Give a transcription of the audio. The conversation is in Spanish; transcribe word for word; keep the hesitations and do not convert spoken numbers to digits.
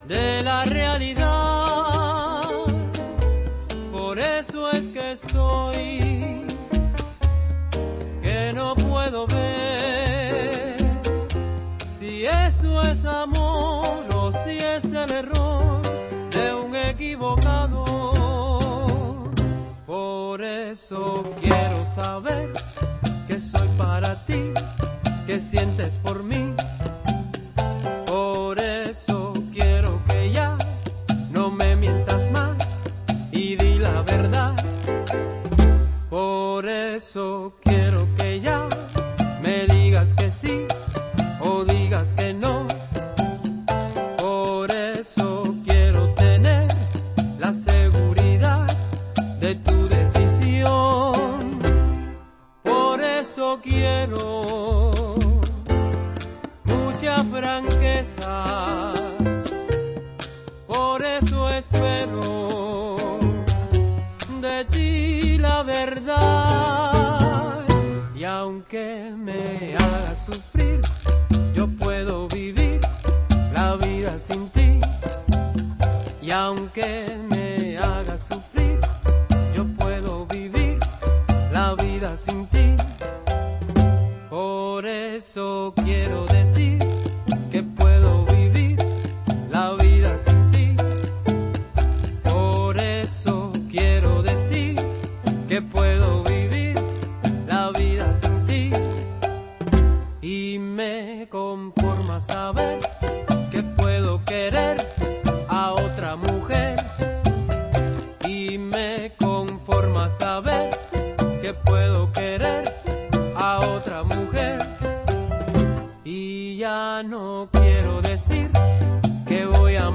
de la realidad. Por eso es que estoy, que no puedo ver si eso es amor o si es el error de un equivocado. Por eso quiero saber que soy para ti, que sientes por mí. Por eso quiero que ya no me mientas más y di la verdad. Por eso quiero que ya me digas que sí o digas que no. Por eso quiero tener la seguridad de tu decisión. Por eso quiero mucha franqueza. Por eso espero de ti la verdad. Y aunque me hagas sufrir, yo puedo vivir la vida sin ti. Y aunque me hagas sufrir, yo puedo vivir la vida sin ti.